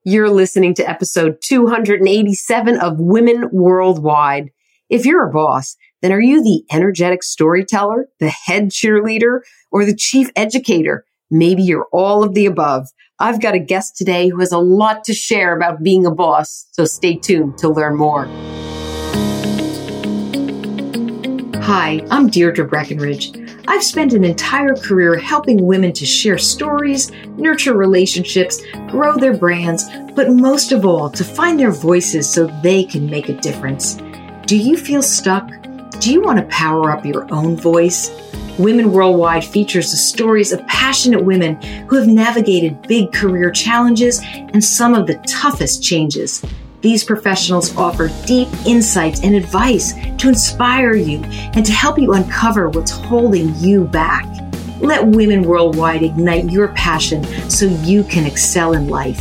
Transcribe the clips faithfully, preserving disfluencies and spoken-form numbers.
You're listening to episode two hundred eighty-seven of Women Worldwide. If you're a boss, then are you the energetic storyteller, the head cheerleader, or the chief educator? Maybe you're all of the above. I've got a guest today who has a lot to share about being a boss, so stay tuned to learn more. Hi, I'm Deirdre Breckenridge. I've spent an entire career helping women to share stories, nurture relationships, grow their brands, but most of all, to find their voices so they can make a difference. Do you feel stuck? Do you want to power up your own voice? Women Worldwide features the stories of passionate women who have navigated big career challenges and some of the toughest changes. These professionals offer deep insights and advice to inspire you and to help you uncover what's holding you back. Let Women Worldwide ignite your passion so you can excel in life.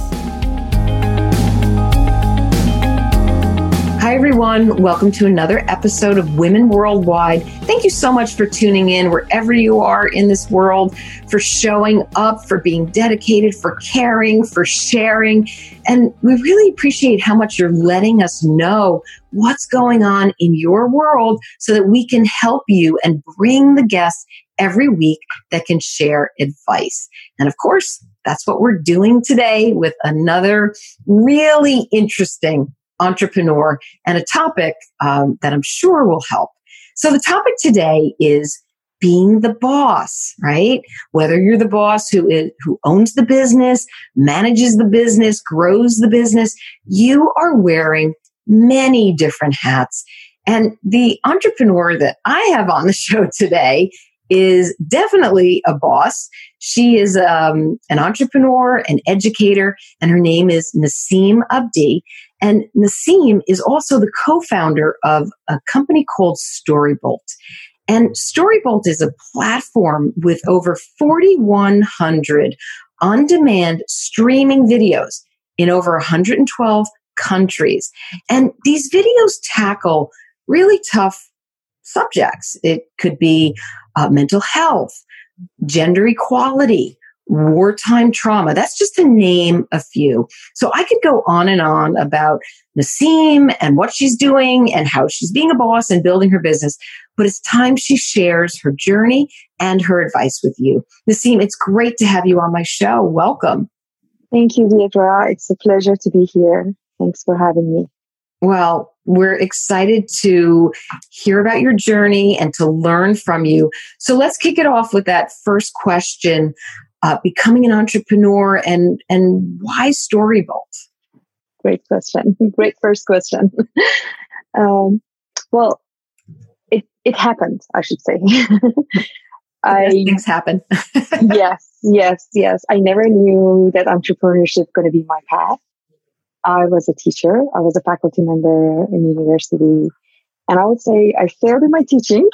Hi, everyone. Welcome to another episode of Women Worldwide. Thank you so much for tuning in wherever you are in this world, for showing up, for being dedicated, for caring, for sharing. And we really appreciate how much you're letting us know what's going on in your world so that we can help you and bring the guests every week that can share advice. And of course, that's what we're doing today with another really interesting entrepreneur and a topic um, that I'm sure will help. So the topic today is being the boss, right? Whether you're the boss who is, who owns the business, manages the business, grows the business, you are wearing many different hats. And the entrepreneur that I have on the show today is definitely a boss. She is um, an entrepreneur, an educator, and her name is Naseem Abdi. And Naseem is also the co-founder of a company called Storybolt. And Storybolt is a platform with over forty-one hundred on-demand streaming videos in over one hundred twelve countries. And these videos tackle really tough subjects. It could be uh, mental health, gender equality, wartime trauma. That's just to name a few. So I could go on and on about Naseem and what she's doing and how she's being a boss and building her business. But it's time she shares her journey and her advice with you. Naseem, it's great to have you on my show. Welcome. Thank you, Deirdre. It's a pleasure to be here. Thanks for having me. Well, we're excited to hear about your journey and to learn from you. So let's kick it off with that first question. Uh, becoming an entrepreneur and and why Storybolt? Great question. Great first question. um, well, it it happened, I should say. I, things happen. yes, yes, yes. I never knew that entrepreneurship going to be my path. I was a teacher. I was a faculty member in university. And I would say I failed in my teaching.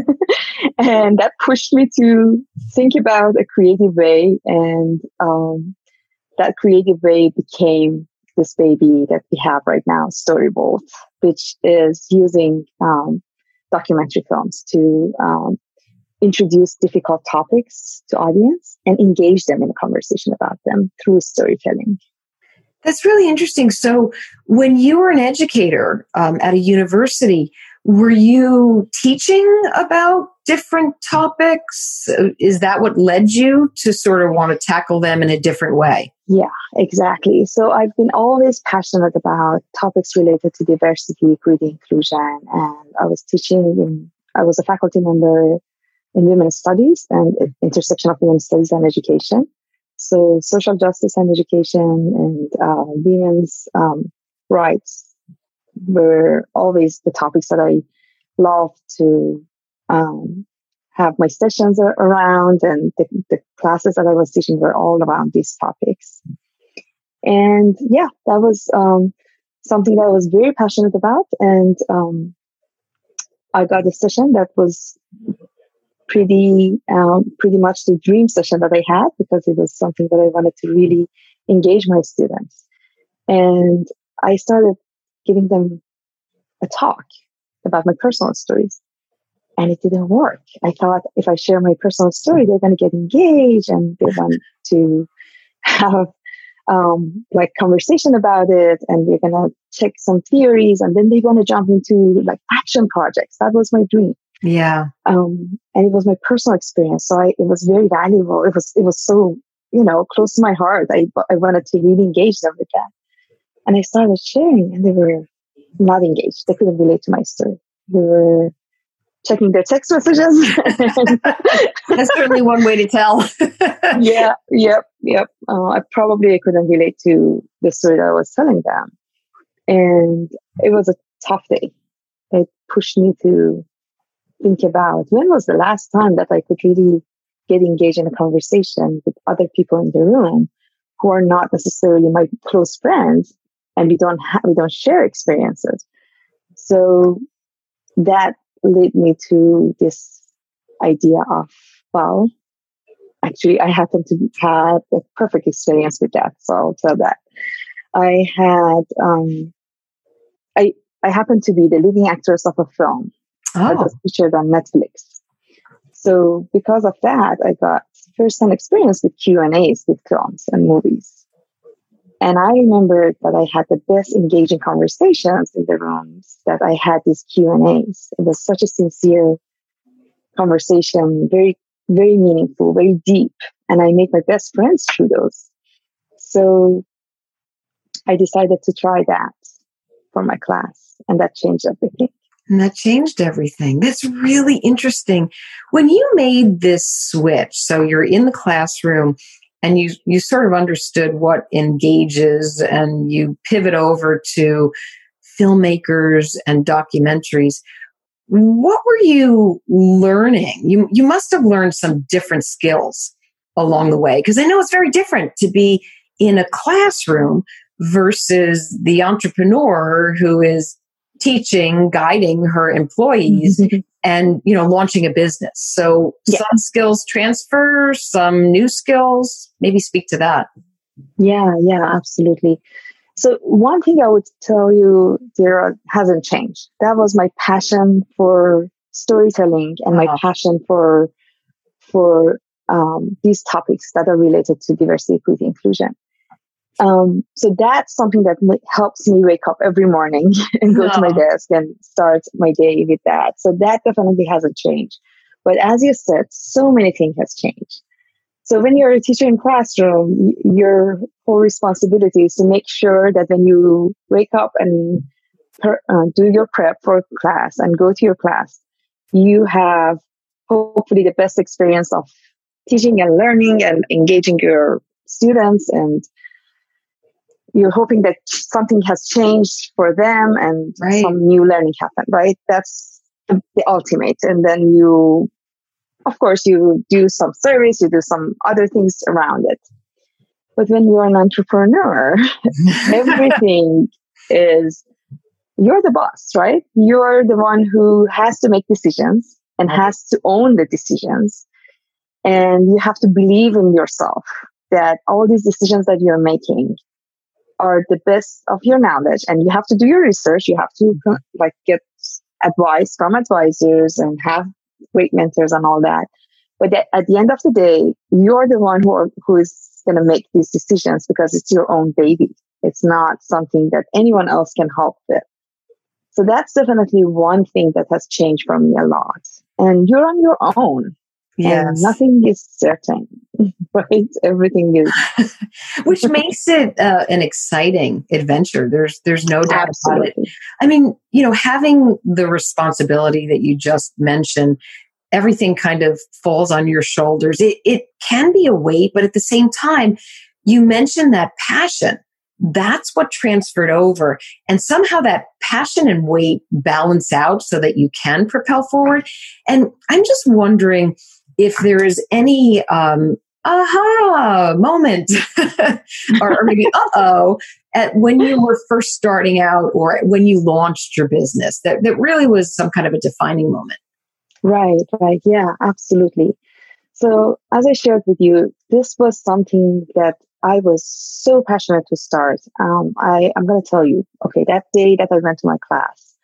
And that pushed me to think about a creative way. And um, that creative way became this baby that we have right now, Storybolt, which is using um, documentary films to um, introduce difficult topics to audience and engage them in a conversation about them through storytelling. That's really interesting. So when you were an educator um, at a university, were you teaching about different topics? Is that what led you to sort of want to tackle them in a different way? Yeah, exactly. So I've been always passionate about topics related to diversity, equity, inclusion. And I was teaching in, I was a faculty member in women's studies and intersection of women's studies and education. So social justice and education and uh, women's um, rights were always the topics that I loved to um, have my sessions around, and the, the classes that I was teaching were all around these topics. And yeah, that was um, something that I was very passionate about. And um, I got a session that was pretty, um, pretty much the dream session that I had, because it was something that I wanted to really engage my students. And I started giving them a talk about my personal stories. And it didn't work. I thought if I share my personal story, they're going to get engaged and they want to have um, like conversation about it, and we're gonna check some theories, and then they want to jump into like action projects. That was my dream. Yeah. Um, and it was my personal experience, so I, it was very valuable. It was it was so you know close to my heart. I I wanted to really engage them with that, and I started sharing, and they were not engaged. They couldn't relate to my story. They were checking their text messages. That's certainly one way to tell. yeah, yep, yep. Uh, I probably couldn't relate to the story that I was telling them. And it was a tough day. It pushed me to think about when was the last time that I could really get engaged in a conversation with other people in the room who are not necessarily my close friends, and we don't ha- we don't share experiences. So that led me to this idea of, well, actually, I happened to have a perfect experience with that. So I'll tell that. I had, um, I, I happened to be the leading actress of a film oh. that was featured on Netflix. So because of that, I got first-hand experience with Q and A's with films and movies. And I remember that I had the best engaging conversations in the rooms that I had these Q and A's. It was such a sincere conversation, very, very meaningful, very deep. And I made my best friends through those. So I decided to try that for my class, and that changed everything. And that changed everything. That's really interesting. When you made this switch, so you're in the classroom and you, you sort of understood what engages, and you pivot over to filmmakers and documentaries. What were you learning? You, you must have learned some different skills along the way, because I know it's very different to be in a classroom versus the entrepreneur who is teaching, guiding her employees mm-hmm. and, you know, launching a business. So yeah. Some skills transfer, some new skills. Maybe speak to that. Yeah, yeah, absolutely. So one thing I would tell you, Deirdre, hasn't changed. That was my passion for storytelling and my uh-huh. passion for for um, these topics that are related to diversity, equity, inclusion. Um, so that's something that m- helps me wake up every morning and go oh. to my desk and start my day with that. So that definitely hasn't changed. But as you said, so many things has changed. So when you're a teacher in classroom, your whole responsibility is to make sure that when you wake up and per, uh, do your prep for class and go to your class, you have hopefully the best experience of teaching and learning and engaging your students, and you're hoping that something has changed for them and right. some new learning happened, right? That's the, the ultimate. And then you, of course, you do some service, you do some other things around it. But when you're an entrepreneur, everything is, you're the boss, right? You're the one who has to make decisions and okay. has to own the decisions. And you have to believe in yourself that all these decisions that you're making are the best of your knowledge, and you have to do your research. You have to like get advice from advisors and have great mentors and all that. But at, at the end of the day, you're the one who are, who is going to make these decisions because it's your own baby. It's not something that anyone else can help with. So that's definitely one thing that has changed for me a lot. And you're on your own. Yes. And nothing is certain, right? Everything is. Which makes it uh, an exciting adventure. There's there's no doubt Absolutely. About it. I mean, you know, having the responsibility that you just mentioned, everything kind of falls on your shoulders. It, it can be a weight, but at the same time, you mentioned that passion. That's what transferred over. And somehow that passion and weight balance out so that you can propel forward. And I'm just wondering if there is any um, aha moment or, or maybe uh-oh at when you were first starting out or when you launched your business that, that really was some kind of a defining moment. Right, right. Yeah, absolutely. So as I shared with you, this was something that I was so passionate to start. Um, I, I'm going to tell you, okay, that day that I went to my class,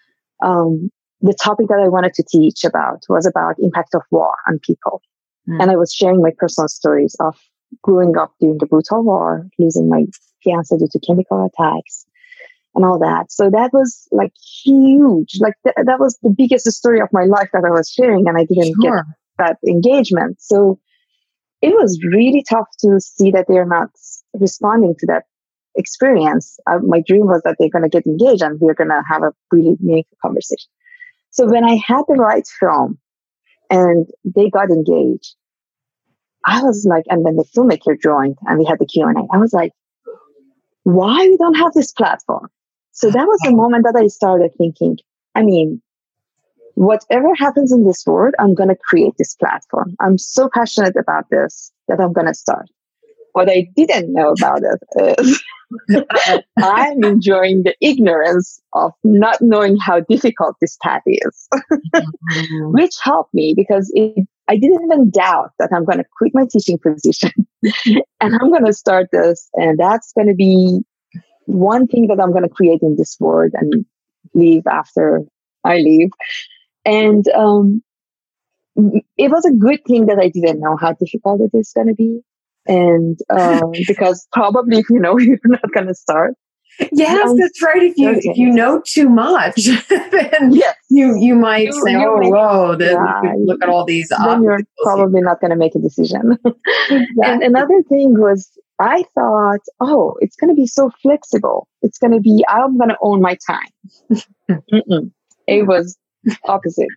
um, the topic that I wanted to teach about was about impact of war on people. Mm. And I was sharing my personal stories of growing up during the brutal war, losing my fiance due to chemical attacks and all that. So that was like huge. Like th- that was the biggest story of my life that I was sharing, and I didn't Sure. get that engagement. So it was really tough to see that they're not responding to that experience. Uh, my dream was that they're going to get engaged and we're going to have a really meaningful conversation. So when I had the right film and they got engaged, I was like, and then the filmmaker joined and we had the Q and A. I was like, why we don't have this platform? So that was the moment that I started thinking, I mean, whatever happens in this world, I'm going to create this platform. I'm so passionate about this that I'm going to start. What I didn't know about it is I'm enjoying the ignorance of not knowing how difficult this path is, mm-hmm. which helped me because it, I didn't even doubt that I'm going to quit my teaching position and I'm going to start this. And that's going to be one thing that I'm going to create in this world and leave after I leave. And um, it was a good thing that I didn't know how difficult it is going to be. And um, because probably if you know, you're not going to start. Yes, um, that's right. If you okay. if you know too much, then yes. you you might you, say, "Oh, make, whoa!" Then yeah, look at all these. Then you're probably not going to make a decision. Exactly. And another thing was, I thought, "Oh, it's going to be so flexible. It's going to be I'm going to own my time." Mm-mm. It was opposite.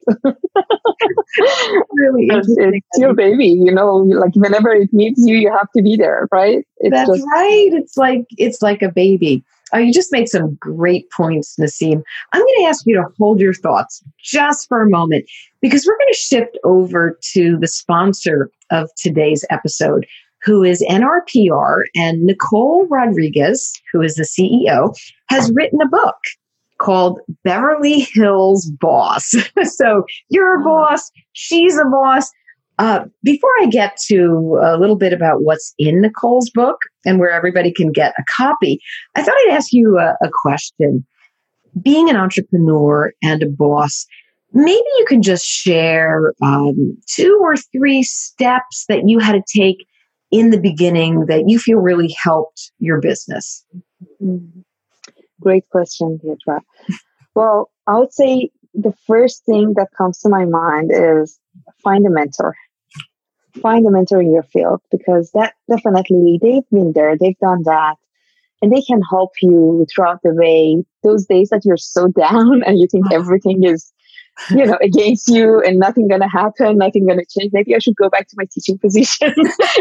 Really interesting. It's your baby, you know, like whenever it needs you, you have to be there, right? It's That's just, right. It's like it's like a baby. Oh, you just made some great points, Naseem. I'm going to ask you to hold your thoughts just for a moment because we're going to shift over to the sponsor of today's episode, who is N R P R, and Nicole Rodriguez, who is the C E O, has written a book called Beverly Hills Boss. So you're a boss, she's a boss. Uh, before I get to a little bit about what's in Nicole's book and where everybody can get a copy, I thought I'd ask you a, a question. Being an entrepreneur and a boss, maybe you can just share um, two or three steps that you had to take in the beginning that you feel really helped your business. Mm-hmm. Great question, Deidre. Well, I would say the first thing that comes to my mind is find a mentor. Find a mentor in your field because that definitely, they've been there, they've done that, and they can help you throughout the way. Those days that you're so down and you think everything is, you know, against you and nothing going to happen, nothing going to change. Maybe I should go back to my teaching position.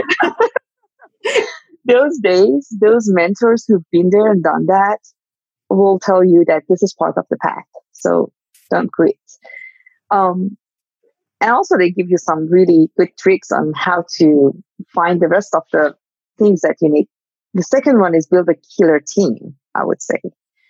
Those days, those mentors who've been there and done that will tell you that this is part of the path. So don't quit. Um, and also they give you some really good tricks on how to find the rest of the things that you need. The second one is build a killer team, I would say.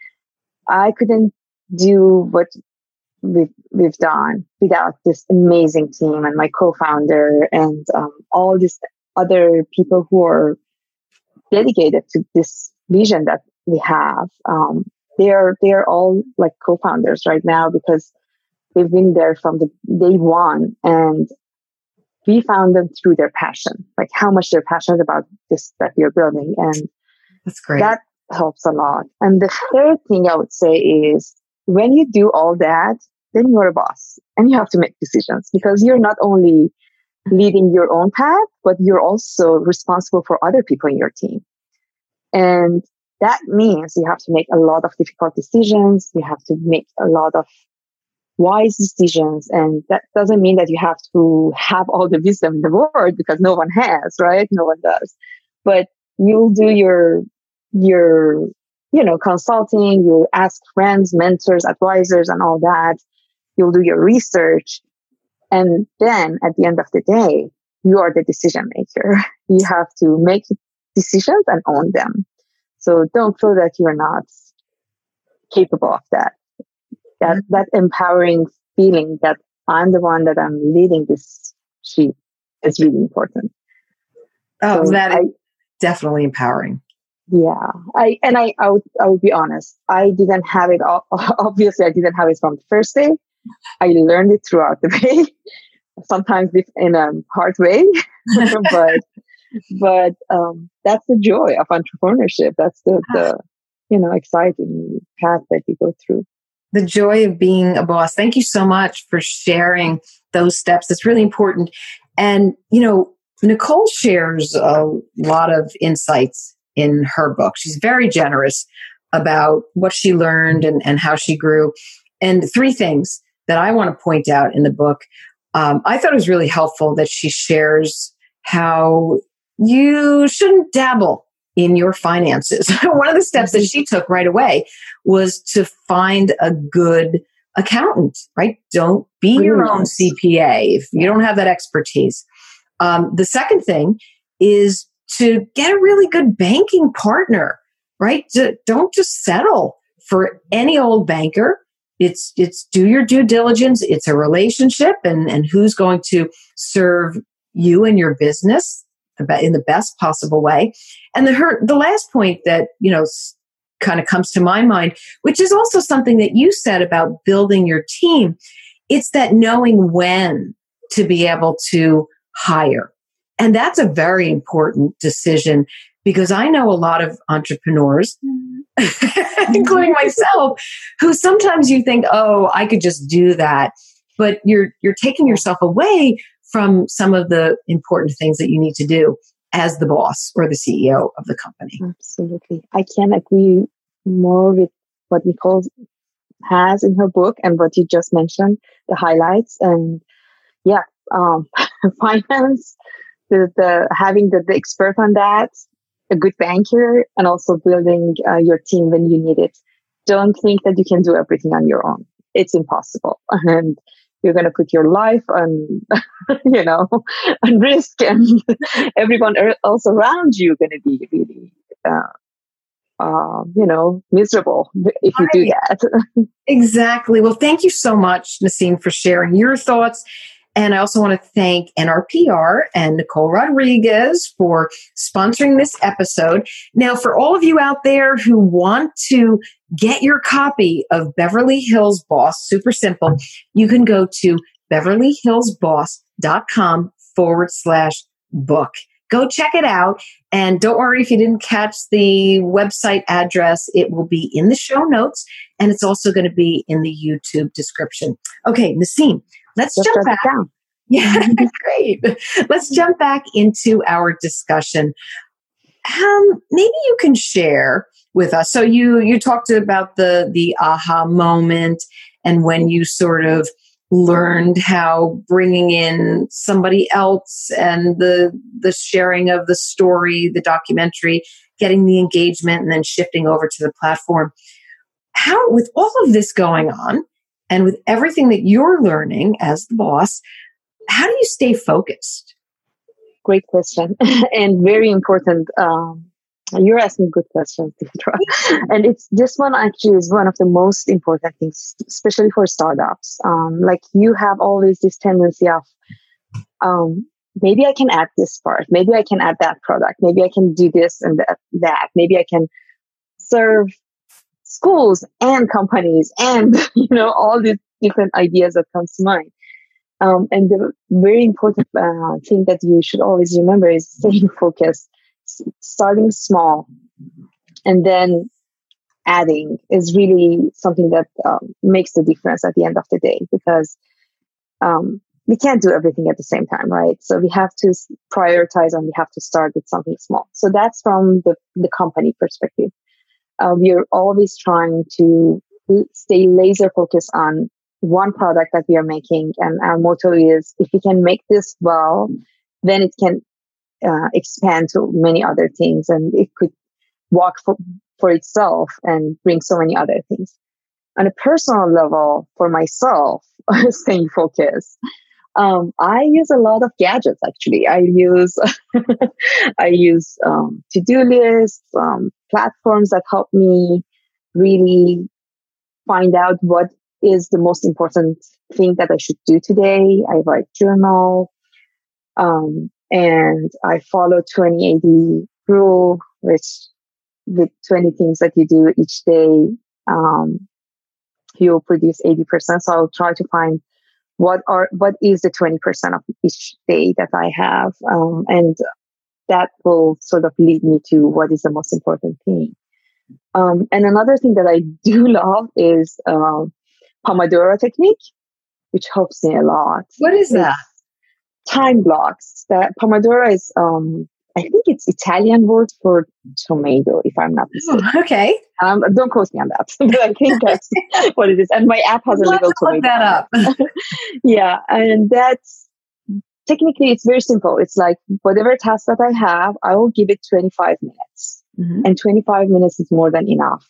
I couldn't do what we've, we've done without this amazing team and my co-founder and um, all these other people who are dedicated to this vision that we have. Um, they are, they are all like co-founders right now because they've been there from the day one, and we found them through their passion, like how much they're passionate about this that we're building. And that's great. That helps a lot. And the third thing I would say is when you do all that, then you're a boss and you have to make decisions because you're not only leading your own path, but you're also responsible for other people in your team. And that means you have to make a lot of difficult decisions. You have to make a lot of wise decisions. And that doesn't mean that you have to have all the wisdom in the world because no one has, right? No one does. But you'll do your, your, you know, consulting, you ask friends, mentors, advisors, and all that. You'll do your research. And then at the end of the day, you are the decision maker. You have to make decisions and own them. So don't feel that you're not capable of that. That, mm-hmm. that empowering feeling that I'm the one that I'm leading this sheep is really important. Oh, so that I, is definitely empowering. Yeah. I, and I, I would, I would be honest. I didn't have it all. Obviously I didn't have it from the first day. I learned it throughout the way, sometimes in a hard way, but but um, that's the joy of entrepreneurship. That's the, the, you know, exciting path that you go through. The joy of being a boss. Thank you so much for sharing those steps. It's really important. And, you know, Nicole shares a lot of insights in her book. She's very generous about what she learned and, and how she grew. And three things that I want to point out in the book. Um, I thought it was really helpful that she shares how you shouldn't dabble in your finances. One of the steps that she took right away was to find a good accountant, right? Don't be your own C P A if you don't have that expertise. Um, the second thing is to get a really good banking partner, right? To, don't just settle for any old banker. It's, it's do your due diligence. It's a relationship, and, and who's going to serve you and your business in the best possible way. And the her, the last point that, you know, kind of comes to my mind, which is also something that you said about building your team. It's that knowing when to be able to hire. And that's a very important decision, because I know a lot of entrepreneurs, including myself, who sometimes you think, oh, I could just do that. But you're, you're taking yourself away from some of the important things that you need to do as the boss or the C E O of the company. Absolutely. I can agree more with what Nicole has in her book and what you just mentioned, the highlights. And yeah, um, finance, the, the having the, the expert on that, a good banker, and also building uh, your team when you need it. Don't think that you can do everything on your own. It's impossible. And you're going to put your life on, you know, on risk, and everyone else around you going to be really, uh, uh, you know, miserable if you do that. Exactly. Well, thank you so much, Nasim, for sharing your thoughts. And I also want to thank N R P R and Nicole Rodriguez for sponsoring this episode. Now, for all of you out there who want to get your copy of Beverly Hills Boss, super simple, you can go to beverlyhillsboss.com forward slash book. Go check it out. And don't worry if you didn't catch the website address. It will be in the show notes, and it's also going to be in the YouTube description. Okay, Nasim, let's Just jump back. Down. Yeah, great. Let's jump back into our discussion. Um, maybe you can share with us. So you you talked about the the aha moment and when you sort of learned how bringing in somebody else and the the sharing of the story, the documentary, getting the engagement, and then shifting over to the platform. How, with all of this going on and with everything that you're learning as the boss, how do you stay focused? Great question. And very important. Um, you're asking good questions, Deidre. And it's this one actually is one of the most important things, especially for startups. Um, like you have always this tendency of, um, maybe I can add this part. Maybe I can add that product. Maybe I can do this and that. that. Maybe I can serve schools and companies and, you know, all these different ideas that comes to mind. Um, and the very important uh, thing that you should always remember is staying focused, S- starting small, and then adding is really something that um, makes the difference at the end of the day, because um, we can't do everything at the same time, right? So we have to prioritize, and we have to start with something small. So that's from the, the company perspective. Uh, we are always trying to stay laser focused on one product that we are making. And our motto is, if we can make this well, then it can uh, expand to many other things, and it could walk for, for itself and bring so many other things. On a personal level, for myself, staying focused, um, I use a lot of gadgets. Actually, I use I use um, to-do lists, um, platforms that help me really find out what is the most important thing that I should do today. I write journal, um, and I follow twenty eighty rule, which with twenty things that you do each day, um, you'll produce eighty percent. So I'll try to find what are what is the twenty percent of each day that I have, um, and that will sort of lead me to what is the most important thing. Um, and another thing that I do love is um, Pomodoro technique, which helps me a lot. What is that? It's time blocks. That Pomodoro is, um, I think it's Italian word for tomato, if I'm not mistaken. Oh, okay. Um, don't quote me on that, but I think that's what it is. And my app has a Let's little look tomato. that up. Yeah, and that's technically it's very simple. It's like whatever task that I have, I will give it twenty-five minutes, mm-hmm. and twenty-five minutes is more than enough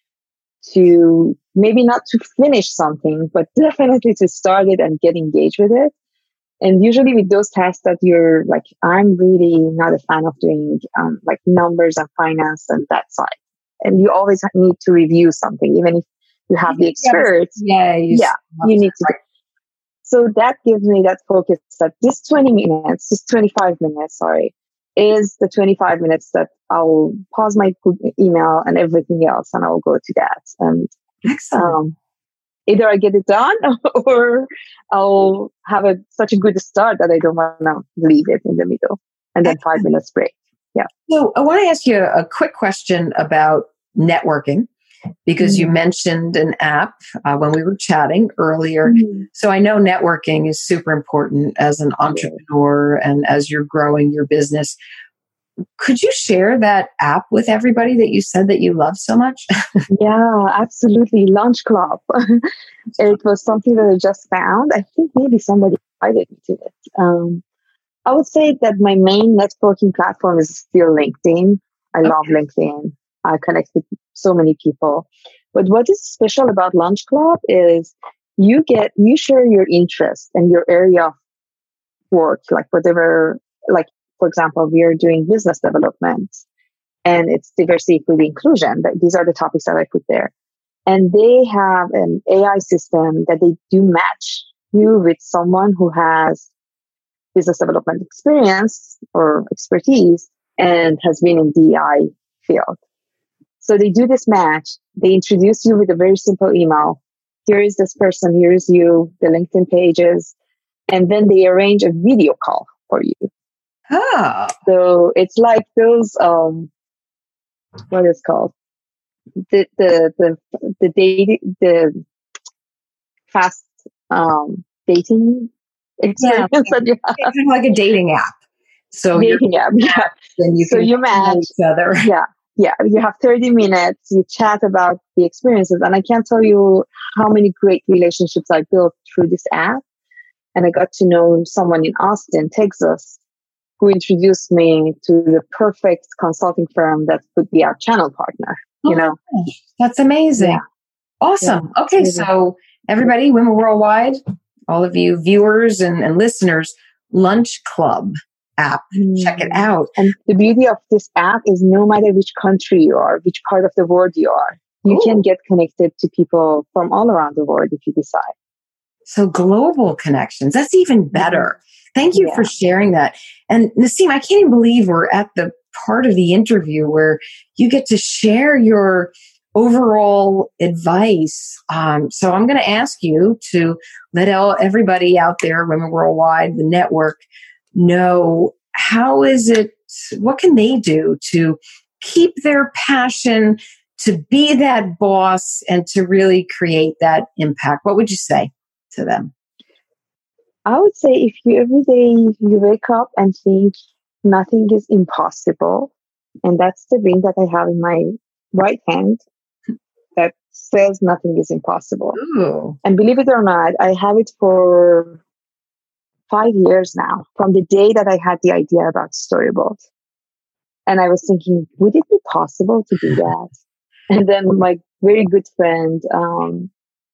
to maybe not to finish something, but definitely to start it and get engaged with it. And usually with those tasks that you're like, I'm really not a fan of doing um, like numbers and finance and that side. And you always need to review something, even if you have the experience. Yeah, you yeah, you need to. So that gives me that focus that this twenty minutes, this twenty-five minutes, sorry, is the twenty-five minutes that I'll pause my email and everything else, and I'll go to that. And um, either I get it done or I'll have a such a good start that I don't want to leave it in the middle, and then five minutes break. Yeah. So I want to ask you a quick question about networking, because mm-hmm. you mentioned an app uh, when we were chatting earlier. Mm-hmm. So I know networking is super important as an entrepreneur and as you're growing your business. Could you share that app with everybody that you said that you love so much? Yeah, absolutely. Lunch Club. It was something that I just found. I think maybe somebody invited me to it. Um, I would say that my main networking platform is still LinkedIn. I okay. love LinkedIn. I connect with so many people. But what is special about Lunch Club is you get, you share your interest and your area of work, like whatever, like, for example, we are doing business development and it's diversity, equity, inclusion. These are the topics that I put there. And they have an A I system that they do match you with someone who has business development experience or expertise and has been in D E I field. So they do this match. They introduce you with a very simple email. Here is this person. Here is you, the LinkedIn pages. And then they arrange a video call for you. Oh. So it's like those, um, what is it called? The, the, the, the date, the fast, um, dating experience yeah, that you have. It's kind of like a dating app. So dating app, yeah. And you so can you match each other. Yeah. Yeah. You have thirty minutes, you chat about the experiences. And I can't tell you how many great relationships I built through this app. And I got to know someone in Austin, Texas, who introduced me to the perfect consulting firm that would be our channel partner. You oh, know, that's amazing. Yeah. Awesome. Yeah, okay. Amazing. So everybody, Women Worldwide, all of you viewers and, and listeners, Lunch Club app, mm. check it out. And the beauty of this app is no matter which country you are, which part of the world you are, you Ooh. Can get connected to people from all around the world if you decide. So global connections, that's even better. Thank you yeah. for sharing that. And Naseem, I can't even believe we're at the part of the interview where you get to share your overall advice. Um, so I'm going to ask you to let all, everybody out there, Women Worldwide, the network, know how is it, what can they do to keep their passion, to be that boss, and to really create that impact? What would you say to them? I would say if you every day you wake up and think nothing is impossible, and that's the ring that I have in my right hand that says nothing is impossible. Ooh. And believe it or not, I have it for five years now, from the day that I had the idea about Storybolt. And I was thinking, would it be possible to do that? And then my very good friend, um,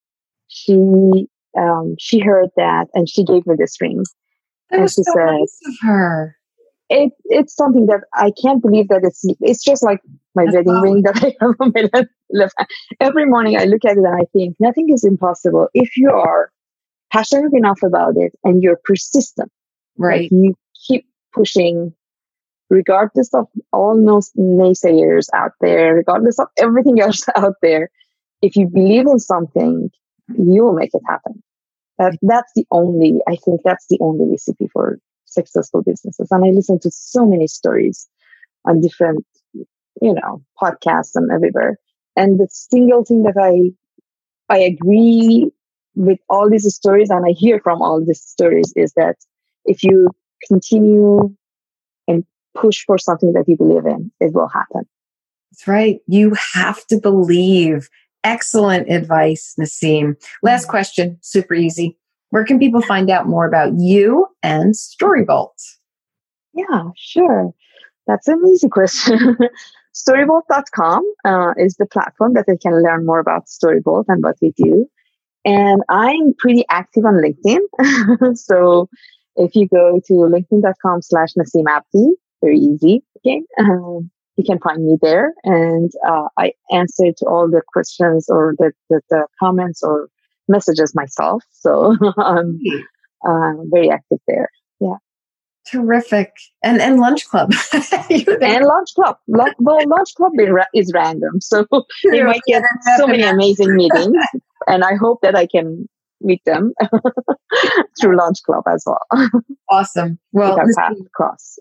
she um, she heard that and she gave me this ring. That and was she so said, nice of her. It it's something that I can't believe that it's it's just like my That's wedding ring that I have on my left hand. Every morning I look at it and I think nothing is impossible if you are passionate enough about it and you're persistent. Right. Like you keep pushing regardless of all those naysayers out there, regardless of everything else out there. If you believe in something, you will make it happen. That that's the only I think that's the only recipe for successful businesses. And I listen to so many stories on different, you know, podcasts and everywhere. And the single thing that I, I agree with all these stories and I hear from all these stories is that if you continue and push for something that you believe in, it will happen. That's right. You have to believe. Excellent advice, Naseem. Last question, super easy. Where can people find out more about you and Storybolt? Yeah, sure. That's an easy question. Storybolt dot com uh, is the platform that they can learn more about Storybolt and what we do. And I'm pretty active on LinkedIn. So if you go to linkedin dot com slash Naseem Abdi, very easy. Okay. Um, you can find me there. And uh, I answer to all the questions or the, the, the comments or messages myself. So I'm uh, very active there. Yeah. Terrific. And and Lunch Club. And Lunch Club. Well, Lunch Club is random. So you might get so many amazing meetings. And I hope that I can meet them through Lunch Club as well. Awesome. Well, paths cross.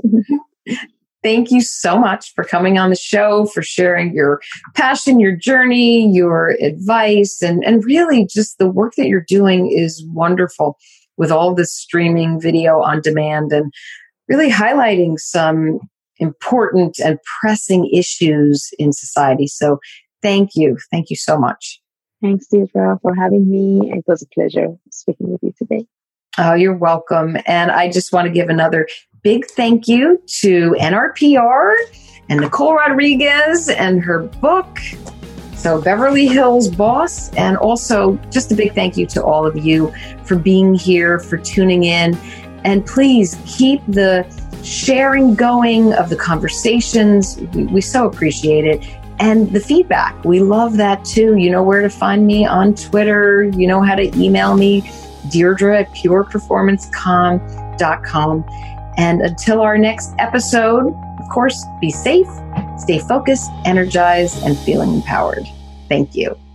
Thank you so much for coming on the show, for sharing your passion, your journey, your advice, and, and really just the work that you're doing is wonderful with all this streaming video on demand and really highlighting some important and pressing issues in society. So thank you. Thank you so much. Thanks, Deirdre, for having me. It was a pleasure speaking with you today. Oh, you're welcome. And I just want to give another big thank you to N R P R and Nicole Rodriguez and her book, So Beverly Hills Boss, and also just a big thank you to all of you for being here, for tuning in. And please keep the sharing going of the conversations. We, we so appreciate it. And the feedback, we love that too. You know where to find me on Twitter. You know how to email me, Deirdre at pure performance com dot com. And until our next episode, of course, be safe, stay focused, energized, and feeling empowered. Thank you.